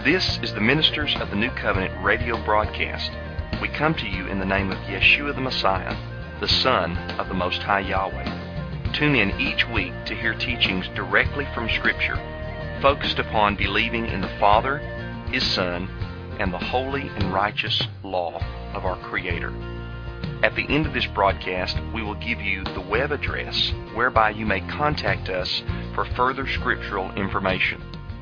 This is the Ministers of the New Covenant radio broadcast. We come to you in the name of Yeshua the Messiah, the Son of the Most High Yahweh. Tune in each week to hear teachings directly from Scripture, focused upon believing in the Father, His Son, and the holy and righteous law of our Creator. At the end of this broadcast, we will give you the web address whereby you may contact us for further scriptural information.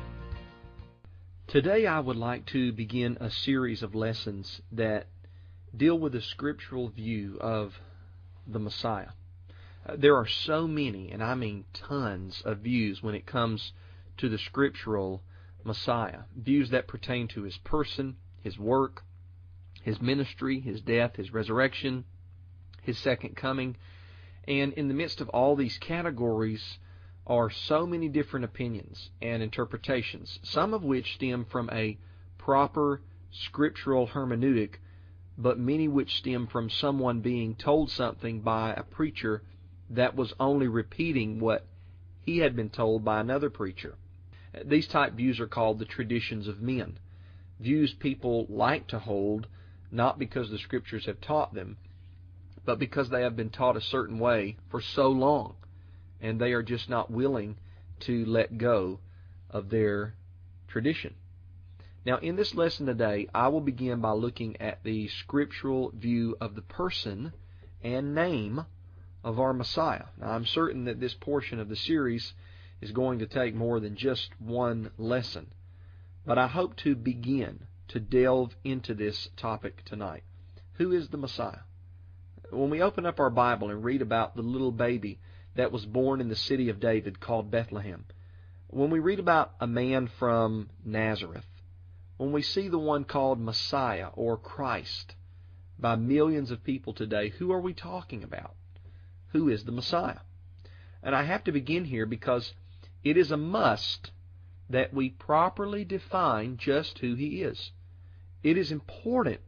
Today I would like to begin a series of lessons that deal with a scriptural view of the Messiah. There are so many, and I mean tons of views when it comes to the scriptural Messiah. Views that pertain to His person, His work, His ministry, His death, His resurrection, His second coming. And in the midst of all these categories are so many different opinions and interpretations, some of which stem from a proper scriptural hermeneutic, but many which stem from someone being told something by a preacher that was only repeating what he had been told by another preacher. These type views are called the traditions of men. Views people like to hold, not because the Scriptures have taught them, but because they have been taught a certain way for so long, and they are just not willing to let go of their tradition. Now, in this lesson today, I will begin by looking at the scriptural view of the person and name of our Messiah. Now, I'm certain that this portion of the series is going to take more than just one lesson, but I hope to begin to delve into this topic tonight. Who is the Messiah? When we open up our Bible and read about the little baby that was born in the city of David called Bethlehem, when we read about a man from Nazareth, when we see the one called Messiah or Christ by millions of people today, who are we talking about? Who is the Messiah? And I have to begin here because it is a must that we properly define just who He is. It is important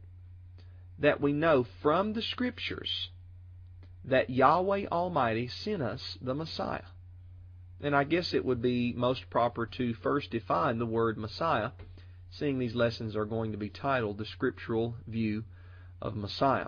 that we know from the Scriptures that Yahweh Almighty sent us the Messiah. And I guess it would be most proper to first define the word Messiah, seeing these lessons are going to be titled The Scriptural View of Messiah.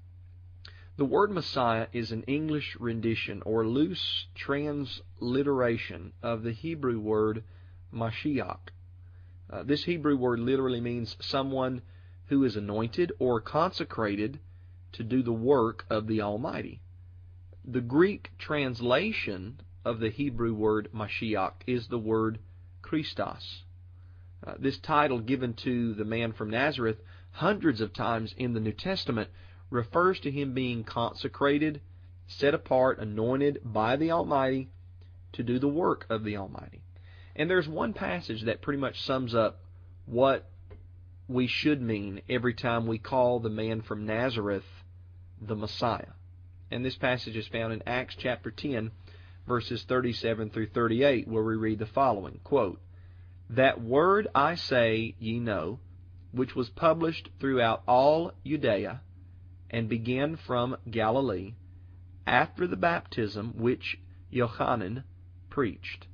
The word Messiah is an English rendition or loose transliteration of the Hebrew word Mashiach. This Hebrew word literally means someone who is anointed or consecrated to do the work of the Almighty. The Greek translation of the Hebrew word Mashiach is the word Christos. This title given to the man from Nazareth hundreds of times in the New Testament refers to Him being consecrated, set apart, anointed by the Almighty to do the work of the Almighty. And there's one passage that pretty much sums up what we should mean every time we call the man from Nazareth the Messiah. And this passage is found in Acts chapter 10, verses 37 through 38, where we read the following, quote, "That word I say ye know, which was published throughout all Judea, and began from Galilee, after the baptism which Johanan preached,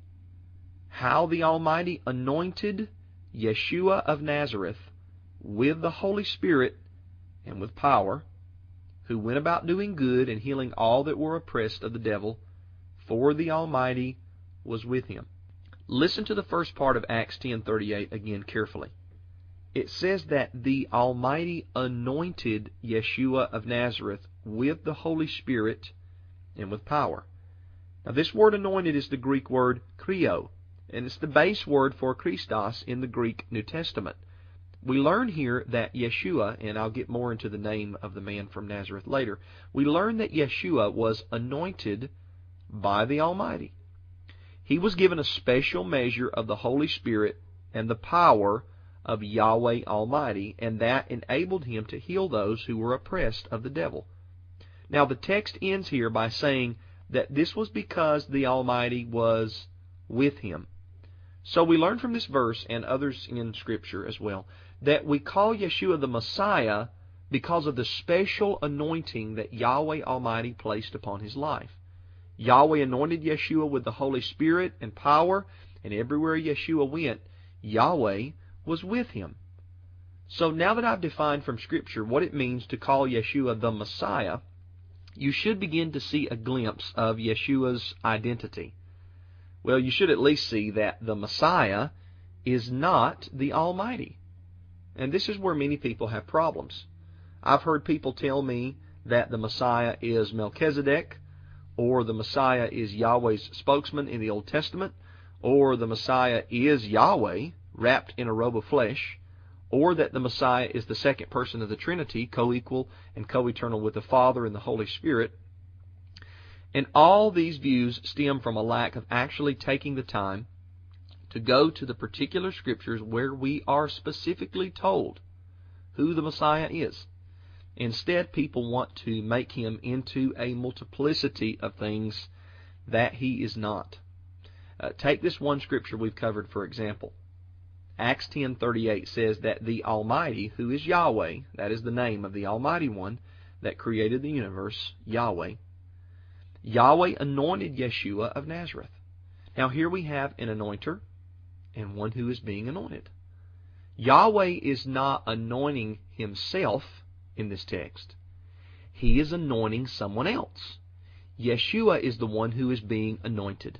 how the Almighty anointed Yeshua of Nazareth with the Holy Spirit and with power, who went about doing good and healing all that were oppressed of the devil, for the Almighty was with Him." Listen to the first part of Acts 10:38 again carefully. It says that the Almighty anointed Yeshua of Nazareth with the Holy Spirit and with power. Now, this word anointed is the Greek word krio, and it's the base word for Christos in the Greek New Testament. We learn here that Yeshua, and I'll get more into the name of the man from Nazareth later, we learn that Yeshua was anointed by the Almighty. He was given a special measure of the Holy Spirit and the power of Yahweh Almighty, and that enabled Him to heal those who were oppressed of the devil. Now, the text ends here by saying that this was because the Almighty was with Him. So we learn from this verse, and others in Scripture as well, that we call Yeshua the Messiah because of the special anointing that Yahweh Almighty placed upon His life. Yahweh anointed Yeshua with the Holy Spirit and power, and everywhere Yeshua went, Yahweh was with him. So now that I've defined from Scripture what it means to call Yeshua the Messiah, you should begin to see a glimpse of Yeshua's identity. Well, you should at least see that the Messiah is not the Almighty. And this is where many people have problems. I've heard people tell me that the Messiah is Melchizedek, or the Messiah is Yahweh's spokesman in the Old Testament, or the Messiah is Yahweh wrapped in a robe of flesh, or that the Messiah is the second person of the Trinity, co-equal and co-eternal with the Father and the Holy Spirit. And all these views stem from a lack of actually taking the time to go to the particular Scriptures where we are specifically told who the Messiah is. Instead, people want to make him into a multiplicity of things that he is not. Take this one Scripture we've covered, for example. Acts 10:38 says that the Almighty, who is Yahweh, that is the name of the Almighty One that created the universe, Yahweh, Yahweh anointed Yeshua of Nazareth. Now here we have an anointer and one who is being anointed. Yahweh is not anointing himself in this text. He is anointing someone else. Yeshua is the one who is being anointed.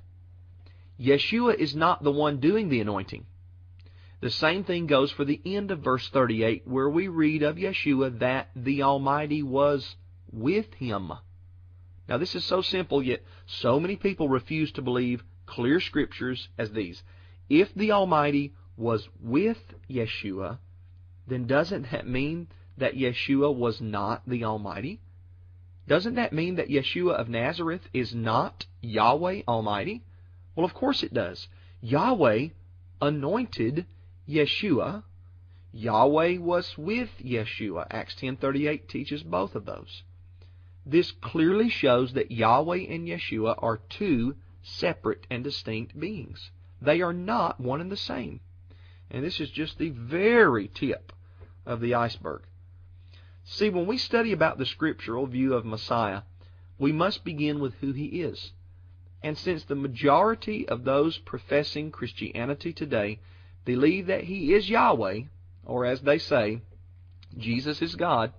Yeshua is not the one doing the anointing. The same thing goes for the end of verse 38, where we read of Yeshua that the Almighty was with him. Now this is so simple, yet so many people refuse to believe clear Scriptures as these. If the Almighty was with Yeshua, then doesn't that mean that Yeshua was not the Almighty? Doesn't that mean that Yeshua of Nazareth is not Yahweh Almighty? Well, of course it does. Yahweh anointed Yeshua. Yahweh was with Yeshua. Acts 10:38 teaches both of those. This clearly shows that Yahweh and Yeshua are two separate and distinct beings. They are not one and the same. And this is just the very tip of the iceberg. See, when we study about the scriptural view of Messiah, we must begin with who he is. And since the majority of those professing Christianity today believe that he is Yahweh, or as they say, Jesus is God,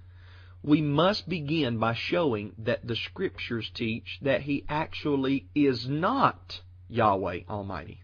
we must begin by showing that the Scriptures teach that he actually is not Yahweh Almighty.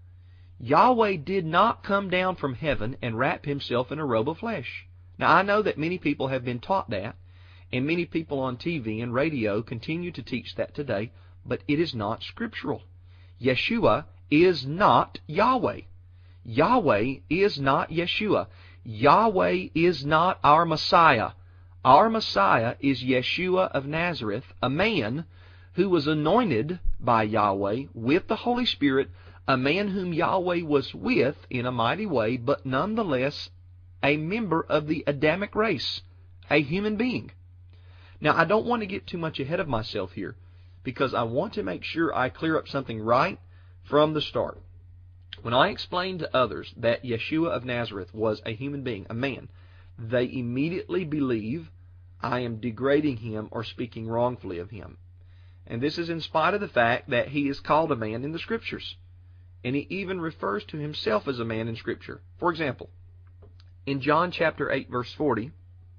Yahweh did not come down from heaven and wrap himself in a robe of flesh. Now, I know that many people have been taught that, and many people on TV and radio continue to teach that today, but it is not scriptural. Yeshua is not Yahweh. Yahweh is not Yeshua. Yahweh is not our Messiah. Our Messiah is Yeshua of Nazareth, a man who was anointed by Yahweh with the Holy Spirit, a man whom Yahweh was with in a mighty way, but nonetheless a member of the Adamic race, a human being. Now, I don't want to get too much ahead of myself here, because I want to make sure I clear up something right from the start. When I explain to others that Yeshua of Nazareth was a human being, a man, they immediately believe I am degrading him or speaking wrongfully of him. And this is in spite of the fact that he is called a man in the Scriptures. And he even refers to himself as a man in Scripture. For example, in John chapter 8, verse 40,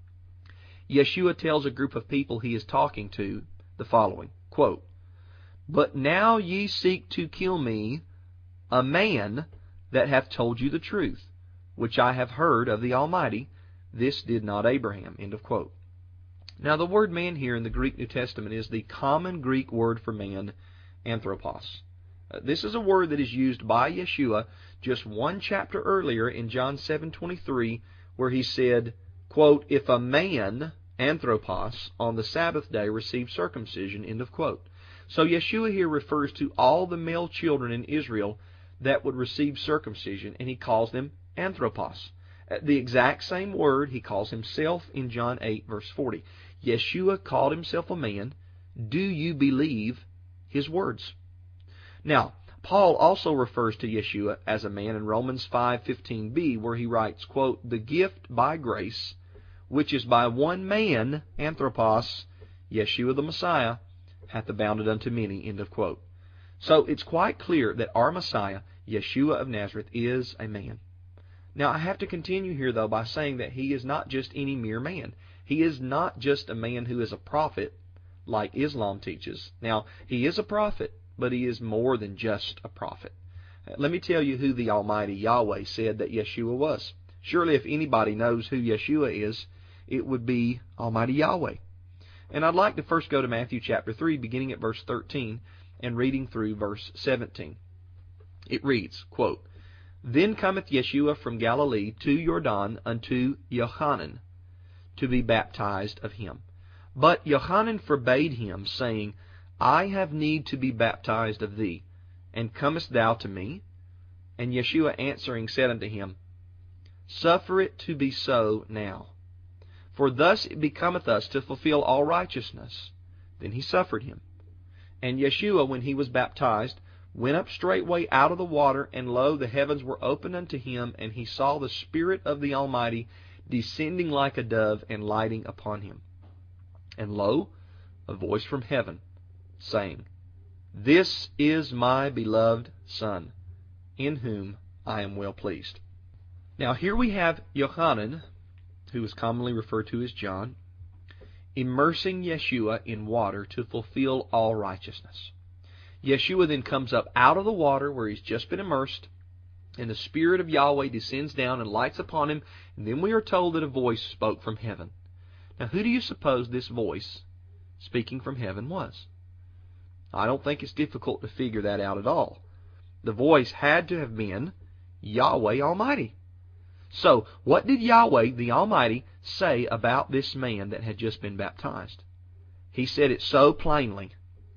Yeshua tells a group of people he is talking to the following, quote, "But now ye seek to kill me, a man that hath told you the truth, which I have heard of the Almighty. This did not Abraham." End of quote. Now, the word man here in the Greek New Testament is the common Greek word for man, anthropos. This is a word that is used by Yeshua just one chapter earlier in John 7:23, where he said, quote, "If a man, anthropos, on the Sabbath day receive circumcision," end of quote. So Yeshua here refers to all the male children in Israel that would receive circumcision, and he calls them anthropos. The exact same word he calls himself in John 8, verse 40. Yeshua called himself a man. Do you believe his words? Now, Paul also refers to Yeshua as a man in Romans 5:15b, where he writes, quote, "The gift by grace, which is by one man, anthropos, Yeshua the Messiah, hath abounded unto many," end of quote. So it's quite clear that our Messiah, Yeshua of Nazareth, is a man. Now, I have to continue here, though, by saying that he is not just any mere man. He is not just a man who is a prophet, like Islam teaches. Now, he is a prophet, but he is more than just a prophet. Let me tell you who the Almighty Yahweh said that Yeshua was. Surely if anybody knows who Yeshua is, it would be Almighty Yahweh. And I'd like to first go to Matthew chapter 3, beginning at verse 13, and reading through verse 17. It reads, quote, Then cometh Yeshua from Galilee to Jordan unto Johanan, to be baptized of him. But Johanan forbade him, saying, I have need to be baptized of thee, and comest thou to me? And Yeshua answering said unto him, Suffer it to be so now. For thus it becometh us to fulfill all righteousness. Then he suffered him. And Yeshua, when he was baptized, went up straightway out of the water, and lo, the heavens were opened unto him, and he saw the Spirit of the Almighty descending like a dove and lighting upon him. And lo, a voice from heaven, saying, This is my beloved Son, in whom I am well pleased. Now here we have Johanan, who is commonly referred to as John, immersing Yeshua in water to fulfill all righteousness. Yeshua then comes up out of the water where he's just been immersed, and the Spirit of Yahweh descends down and lights upon him, and then we are told that a voice spoke from heaven. Now who do you suppose this voice speaking from heaven was? I don't think it's difficult to figure that out at all. The voice had to have been Yahweh Almighty. So, what did Yahweh, the Almighty, say about this man that had just been baptized? He said it so plainly.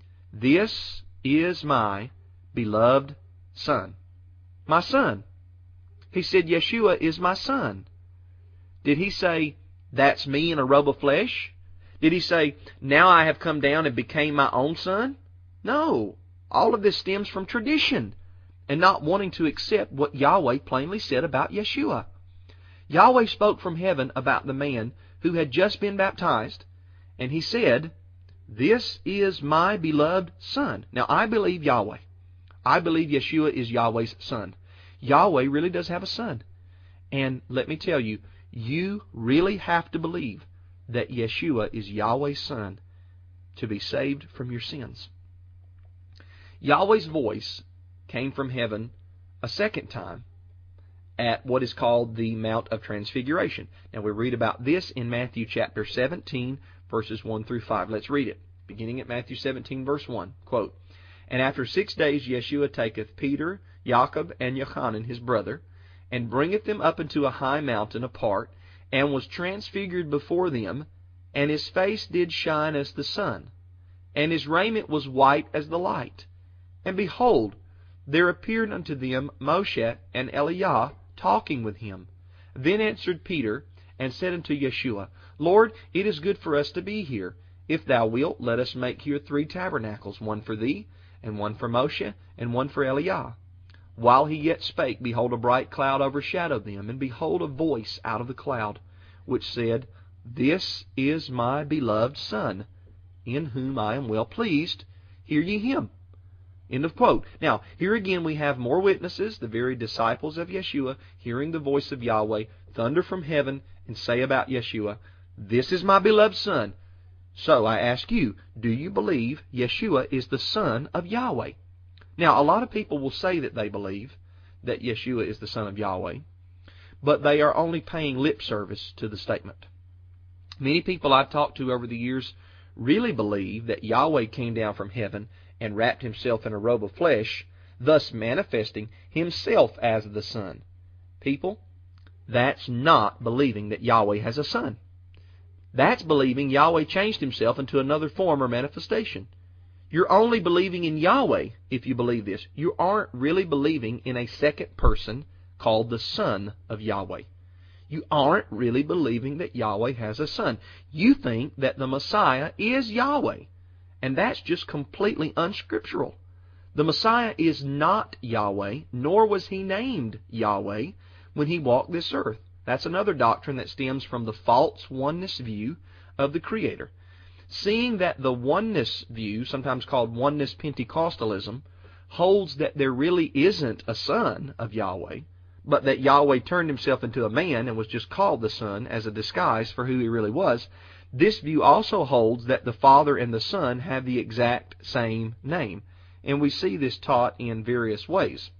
This is my beloved Son. My Son. He said, Yeshua is my Son. Did he say, that's me in a robe of flesh? Did he say, now I have come down and became my own son? No. All of this stems from tradition and not wanting to accept what Yahweh plainly said about Yeshua. Yahweh spoke from heaven about the man who had just been baptized, and he said, This is my beloved Son. Now, I believe Yahweh. I believe Yeshua is Yahweh's Son. Yahweh really does have a son. And let me tell you, you really have to believe that Yeshua is Yahweh's Son to be saved from your sins. Yahweh's voice came from heaven a second time at what is called the Mount of Transfiguration. Now we read about this in Matthew chapter 17, verses 1 through 5. Let's read it, beginning at Matthew 17, verse 1. Quote, And after 6 days Yeshua taketh Peter, Jacob, and Johanan his brother, and bringeth them up into a high mountain apart, and was transfigured before them, and his face did shine as the sun, and his raiment was white as the light. And behold, there appeared unto them Moshe and Eliah, talking with him. Then answered Peter, and said unto Yeshua, Lord, it is good for us to be here. If thou wilt, let us make here 3 tabernacles, one for thee, and one for Moshe, and one for Eliah. While he yet spake, behold, a bright cloud overshadowed them, and behold, a voice out of the cloud, which said, This is my beloved Son, in whom I am well pleased. Hear ye him. End of quote. Now, here again we have more witnesses, the very disciples of Yeshua, hearing the voice of Yahweh thunder from heaven and say about Yeshua, This is my beloved Son. So I ask you, do you believe Yeshua is the Son of Yahweh? Now, a lot of people will say that they believe that Yeshua is the Son of Yahweh, but they are only paying lip service to the statement. Many people I've talked to over the years really believe that Yahweh came down from heaven and wrapped himself in a robe of flesh, thus manifesting himself as the Son. People, that's not believing that Yahweh has a son. That's believing Yahweh changed himself into another form or manifestation. You're only believing in Yahweh if you believe this. You aren't really believing in a second person called the Son of Yahweh. You aren't really believing that Yahweh has a son. You think that the Messiah is Yahweh. And that's just completely unscriptural. The Messiah is not Yahweh, nor was he named Yahweh when he walked this earth. That's another doctrine that stems from the false oneness view of the Creator. Seeing that the oneness view, sometimes called oneness Pentecostalism, holds that there really isn't a son of Yahweh, but that Yahweh turned himself into a man and was just called the Son as a disguise for who he really was, this view also holds that the Father and the Son have the exact same name. And we see this taught in various ways.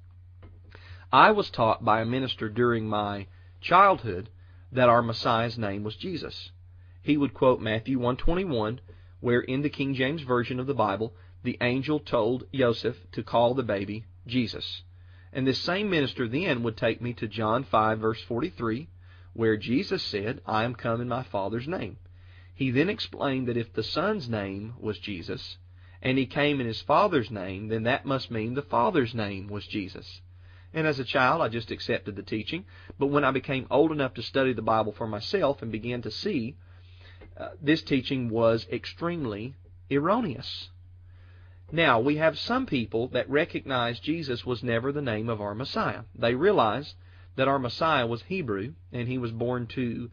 I was taught by a minister during my childhood that our Messiah's name was Jesus. He would quote Matthew 1:21, where in the King James Version of the Bible, the angel told Joseph to call the baby Jesus. And this same minister then would take me to John 5, verse 43, where Jesus said, I am come in my Father's name. He then explained that if the Son's name was Jesus, and he came in his Father's name, then that must mean the Father's name was Jesus. And as a child, I just accepted the teaching. But when I became old enough to study the Bible for myself and began to see this teaching was extremely erroneous. Now, we have some people that recognize Jesus was never the name of our Messiah. They realize that our Messiah was Hebrew, and he was born to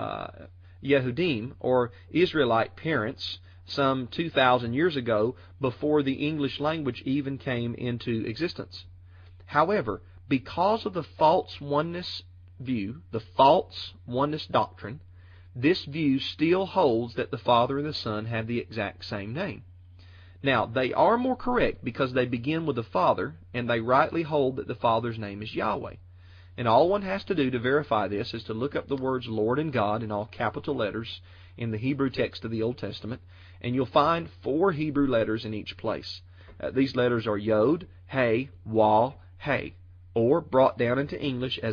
Yehudim, or Israelite parents, some 2,000 years ago, before the English language even came into existence. However, because of the false oneness view, the false oneness doctrine, this view still holds that the Father and the Son have the exact same name. Now, they are more correct because they begin with the Father, and they rightly hold that the Father's name is Yahweh. And all one has to do to verify this is to look up the words Lord and God in all capital letters in the Hebrew text of the Old Testament, and you'll find 4 Hebrew letters in each place. These letters are Yod, He, Wah, He, or brought down into English as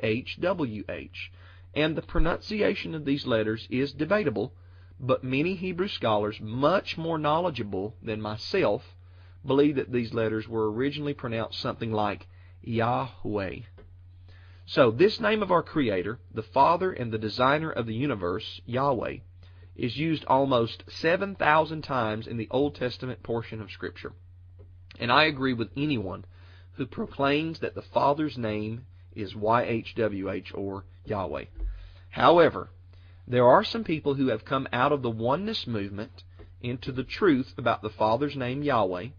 YHWH. And the pronunciation of these letters is debatable, but many Hebrew scholars, much more knowledgeable than myself, believe that these letters were originally pronounced something like Yahweh. So this name of our Creator, the Father and the Designer of the universe, Yahweh, is used almost 7,000 times in the Old Testament portion of Scripture. And I agree with anyone who proclaims that the Father's name is YHWH, or Yahweh. However, there are some people who have come out of the oneness movement into the truth about the Father's name Yahweh,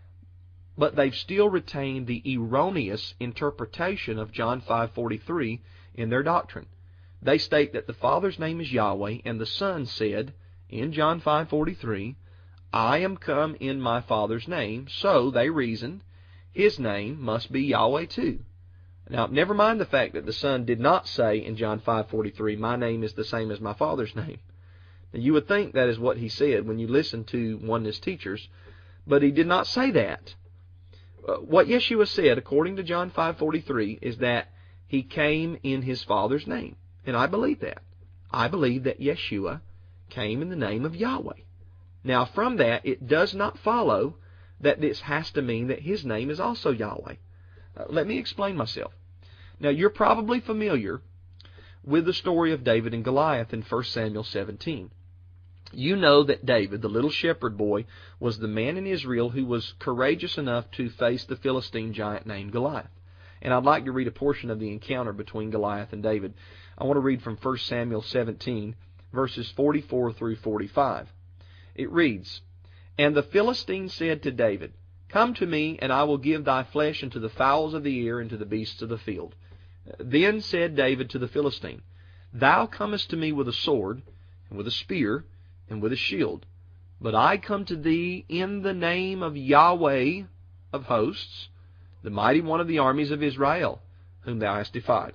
but they've still retained the erroneous interpretation of John 5:43 in their doctrine. They state that the Father's name is Yahweh, and the Son said in John 5:43, I am come in my Father's name, so they reason his name must be Yahweh too. Now, never mind the fact that the Son did not say in John 5:43, my name is the same as my Father's name. Now, you would think that is what he said when you listen to oneness teachers, but he did not say that. What Yeshua said, according to John 5:43, is that he came in his Father's name. And I believe that. I believe that Yeshua came in the name of Yahweh. Now, from that, it does not follow that this has to mean that his name is also Yahweh. Let me explain myself. Now, you're probably familiar with the story of David and Goliath in 1 Samuel 17. You know that David, the little shepherd boy, was the man in Israel who was courageous enough to face the Philistine giant named Goliath. And I'd like to read a portion of the encounter between Goliath and David. I want to read from 1 Samuel 17, verses 44 through 45. It reads, And the Philistine said to David, Come to me, and I will give thy flesh unto the fowls of the air and to the beasts of the field. Then said David to the Philistine, Thou comest to me with a sword, and with a spear, and with a shield. But I come to thee in the name of Yahweh of hosts, the mighty one of the armies of Israel, whom thou hast defied.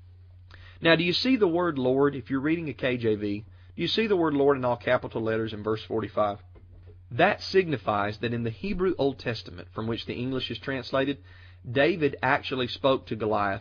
Now, do you see the word Lord? If you're reading a KJV, do you see the word Lord in all capital letters in verse 45? That signifies that in the Hebrew Old Testament, from which the English is translated, David actually spoke to Goliath,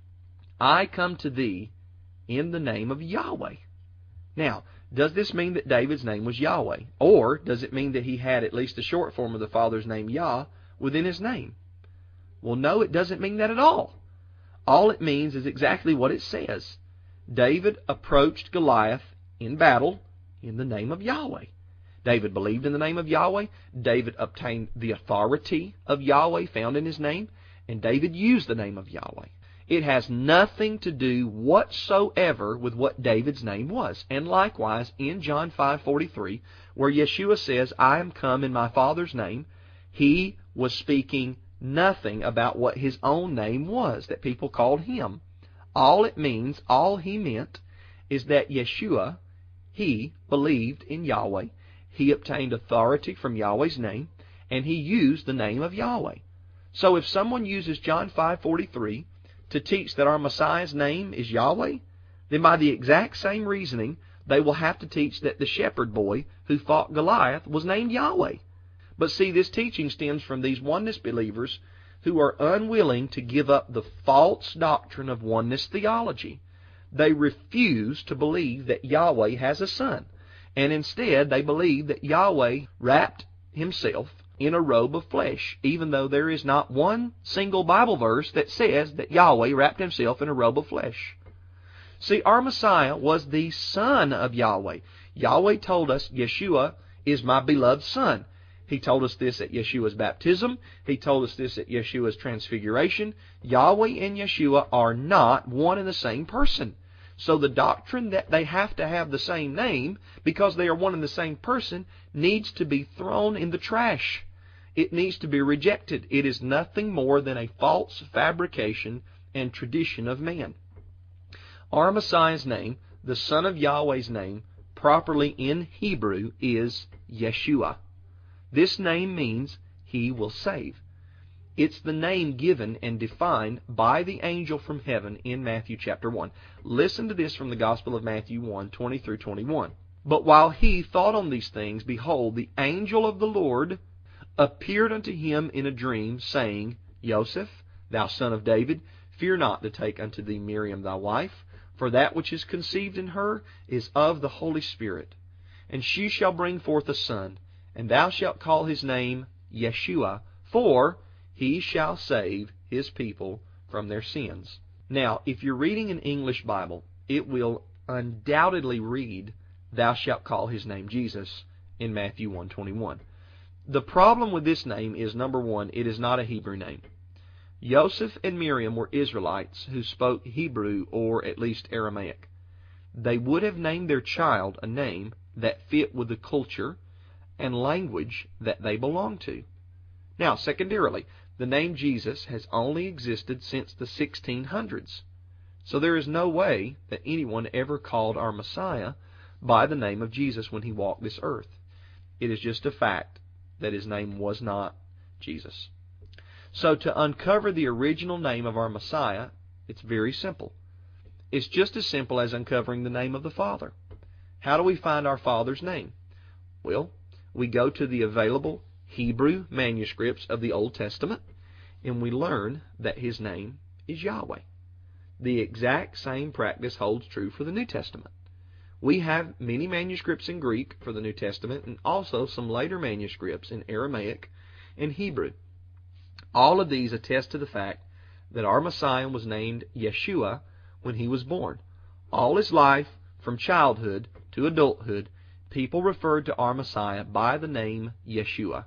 I come to thee in the name of Yahweh. Now, does this mean that David's name was Yahweh? Or does it mean that he had at least a short form of the Father's name, Yah, within his name? Well, no, it doesn't mean that at all. All it means is exactly what it says. David approached Goliath in battle in the name of Yahweh. David believed in the name of Yahweh. David obtained the authority of Yahweh found in his name. And David used the name of Yahweh. It has nothing to do whatsoever with what David's name was. And likewise, in John 5:43, where Yeshua says, I am come in my Father's name, he was speaking nothing about what his own name was that people called him. All he meant, is that Yeshua, he believed in Yahweh, he obtained authority from Yahweh's name, and he used the name of Yahweh. So if someone uses John 5:43 to teach that our Messiah's name is Yahweh, then by the exact same reasoning, they will have to teach that the shepherd boy who fought Goliath was named Yahweh. But see, this teaching stems from these oneness believers who are unwilling to give up the false doctrine of oneness theology. They refuse to believe that Yahweh has a son, and instead they believe that Yahweh wrapped himself in a robe of flesh, even though there is not one single Bible verse that says that Yahweh wrapped himself in a robe of flesh. See, our Messiah was the Son of Yahweh. Yahweh told us, Yeshua is my beloved Son. He told us this at Yeshua's baptism. He told us this at Yeshua's transfiguration. Yahweh and Yeshua are not one and the same person. So the doctrine that they have to have the same name because they are one and the same person needs to be thrown in the trash. It needs to be rejected. It is nothing more than a false fabrication and tradition of man. Our Messiah's name, the Son of Yahweh's name, properly in Hebrew is Yeshua. This name means he will save. It's the name given and defined by the angel from heaven in Matthew chapter 1. Listen to this from the Gospel of Matthew 1:20 through 21. But while he thought on these things, behold, the angel of the Lord appeared unto him in a dream, saying, Joseph, thou son of David, fear not to take unto thee Miriam thy wife, for that which is conceived in her is of the Holy Spirit. And she shall bring forth a son, and thou shalt call his name Yeshua, for he shall save his people from their sins. Now, if you're reading an English Bible, it will undoubtedly read, thou shalt call his name Jesus in Matthew 1:21. The problem with this name is, number one, it is not a Hebrew name. Joseph and Miriam were Israelites who spoke Hebrew or at least Aramaic. They would have named their child a name that fit with the culture and language that they belong to. Now, secondarily, the name Jesus has only existed since the 1600s. So there is no way that anyone ever called our Messiah by the name of Jesus when he walked this earth. It is just a fact that his name was not Jesus. So to uncover the original name of our Messiah, it's very simple. It's just as simple as uncovering the name of the Father. How do we find our Father's name? Well, we go to the available Hebrew manuscripts of the Old Testament, and we learn that his name is Yahweh. The exact same practice holds true for the New Testament. We have many manuscripts in Greek for the New Testament, and also some later manuscripts in Aramaic and Hebrew. All of these attest to the fact that our Messiah was named Yeshua when he was born. All his life, from childhood to adulthood, people referred to our Messiah by the name Yeshua.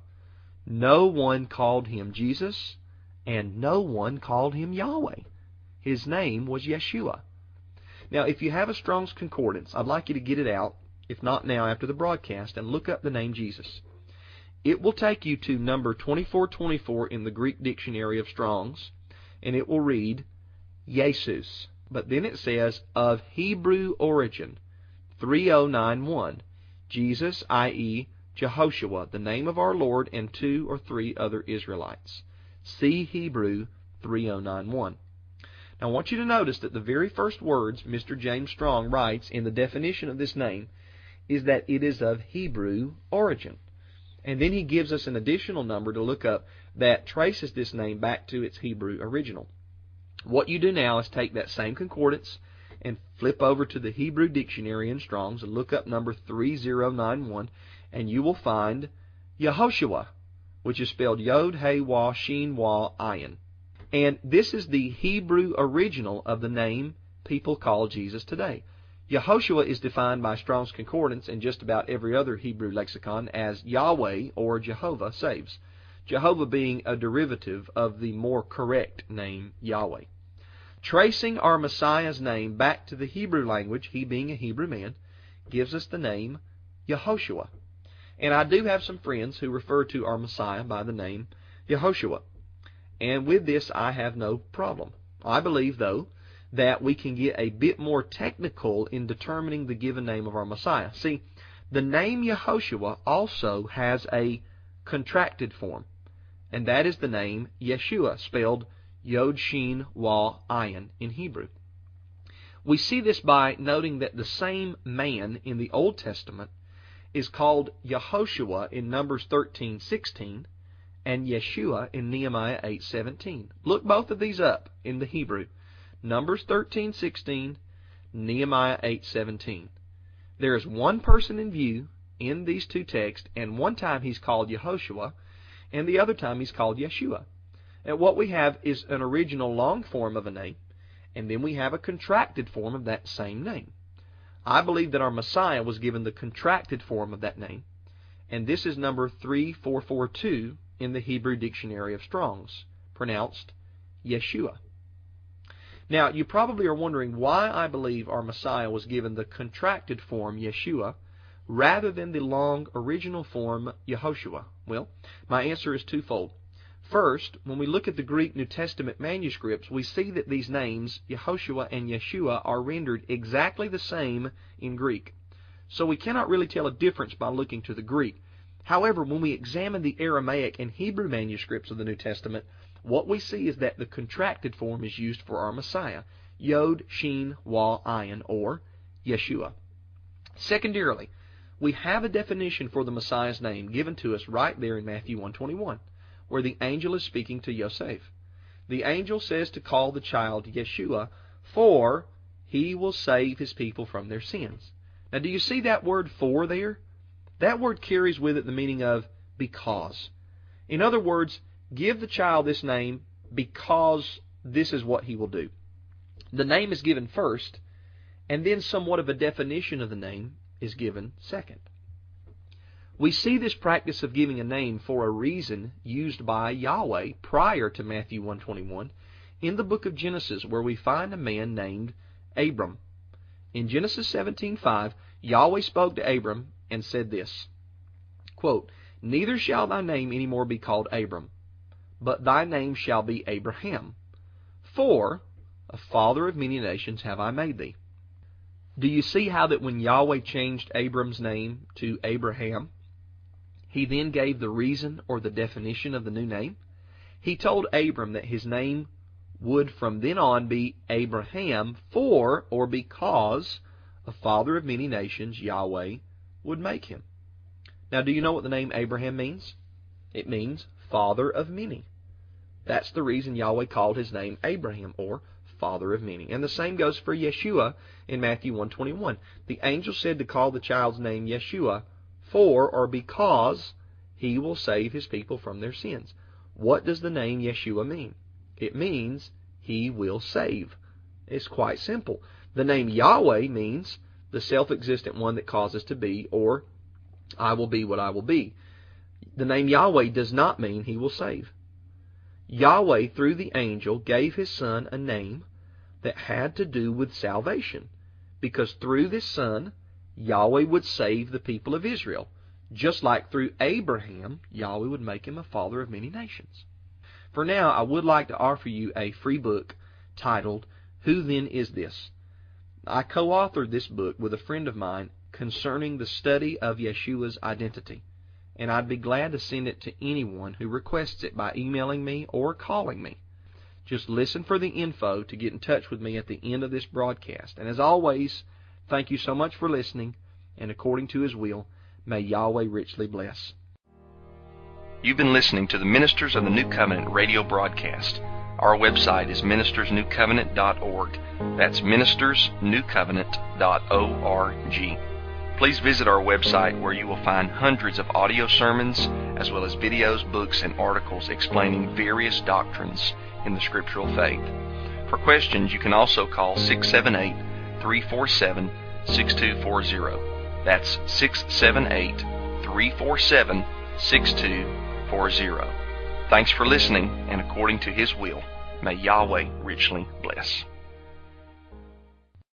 No one called him Jesus, and no one called him Yahweh. His name was Yeshua. Now, if you have a Strong's Concordance, I'd like you to get it out, if not now, after the broadcast, and look up the name Jesus. It will take you to number 2424 in the Greek Dictionary of Strong's, and it will read, Jesus. But then it says, of Hebrew origin, 3091, Jesus, i.e., Jehoshua, the name of our Lord, and 2 or 3 other Israelites. See Hebrew 3091. Now I want you to notice that the very first words Mr. James Strong writes in the definition of this name is that it is of Hebrew origin. And then he gives us an additional number to look up that traces this name back to its Hebrew original. What you do now is take that same concordance and flip over to the Hebrew Dictionary in Strong's and look up number 3091, and you will find Yehoshua, which is spelled Yod, He, Wah, Shin, Wah, Ayin. And this is the Hebrew original of the name people call Jesus today. Yehoshua is defined by Strong's Concordance and just about every other Hebrew lexicon as Yahweh or Jehovah saves, Jehovah being a derivative of the more correct name Yahweh. Tracing our Messiah's name back to the Hebrew language, he being a Hebrew man, gives us the name Yehoshua. And I do have some friends who refer to our Messiah by the name Yehoshua. And with this, I have no problem. I believe, though, that we can get a bit more technical in determining the given name of our Messiah. See, the name Yehoshua also has a contracted form, and that is the name Yeshua, spelled Yod Shin Waw Ayin in Hebrew. We see this by noting that the same man in the Old Testament is called Yehoshua in Numbers 13:16 and Yeshua in Nehemiah 8:17. Look both of these up in the Hebrew. Numbers 13:16, Nehemiah 8:17. There is one person in view in these two texts, and one time he's called Yehoshua, and the other time he's called Yeshua. And what we have is an original long form of a name, and then we have a contracted form of that same name. I believe that our Messiah was given the contracted form of that name, and this is number 3442 in the Hebrew Dictionary of Strong's, pronounced Yeshua. Now, you probably are wondering why I believe our Messiah was given the contracted form Yeshua rather than the long original form Yehoshua. Well, my answer is twofold. First, when we look at the Greek New Testament manuscripts, we see that these names, Yehoshua and Yeshua, are rendered exactly the same in Greek. So we cannot really tell a difference by looking to the Greek. However, when we examine the Aramaic and Hebrew manuscripts of the New Testament, what we see is that the contracted form is used for our Messiah, Yod Shin Waw Ayin, or Yeshua. Secondarily, we have a definition for the Messiah's name given to us right there in Matthew 1:21, where the angel is speaking to Yosef. The angel says to call the child Yeshua, for he will save his people from their sins. Now, do you see that word for there? That word carries with it the meaning of because. In other words, give the child this name because this is what he will do. The name is given first, and then somewhat of a definition of the name is given second. We see this practice of giving a name for a reason used by Yahweh prior to Matthew 1:21 in the book of Genesis, where we find a man named Abram. In Genesis 17:5, Yahweh spoke to Abram and said this, quote, neither shall thy name any more be called Abram, but thy name shall be Abraham, for a father of many nations have I made thee. Do you see how that when Yahweh changed Abram's name to Abraham, he then gave the reason or the definition of the new name? He told Abram that his name would from then on be Abraham, for or because a father of many nations Yahweh would make him. Now, do you know what the name Abraham means? It means father of many. That's the reason Yahweh called his name Abraham, or father of many. And the same goes for Yeshua in Matthew 1:21. The angel said to call the child's name Yeshua, for or because he will save his people from their sins. What does the name Yeshua mean? It means he will save. It's quite simple. The name Yahweh means the self-existent one that causes to be, or I will be what I will be. The name Yahweh does not mean he will save. Yahweh, through the angel, gave his son a name that had to do with salvation, because through this son, Yahweh would save the people of Israel, just like through Abraham, Yahweh would make him a father of many nations. For now, I would like to offer you a free book titled, Who Then Is This? I co-authored this book with a friend of mine concerning the study of Yeshua's identity, and I'd be glad to send it to anyone who requests it by emailing me or calling me. Just listen for the info to get in touch with me at the end of this broadcast. And as always, thank you so much for listening, and according to His will, may Yahweh richly bless. You've been listening to the Ministers of the New Covenant radio broadcast. Our website is ministersnewcovenant.org. That's ministersnewcovenant.org. Please visit our website, where you will find hundreds of audio sermons, as well as videos, books, and articles explaining various doctrines in the scriptural faith. For questions, you can also call 678-347-6240. That's 678-347-6240. Thanks for listening, and according to His will, may Yahweh richly bless.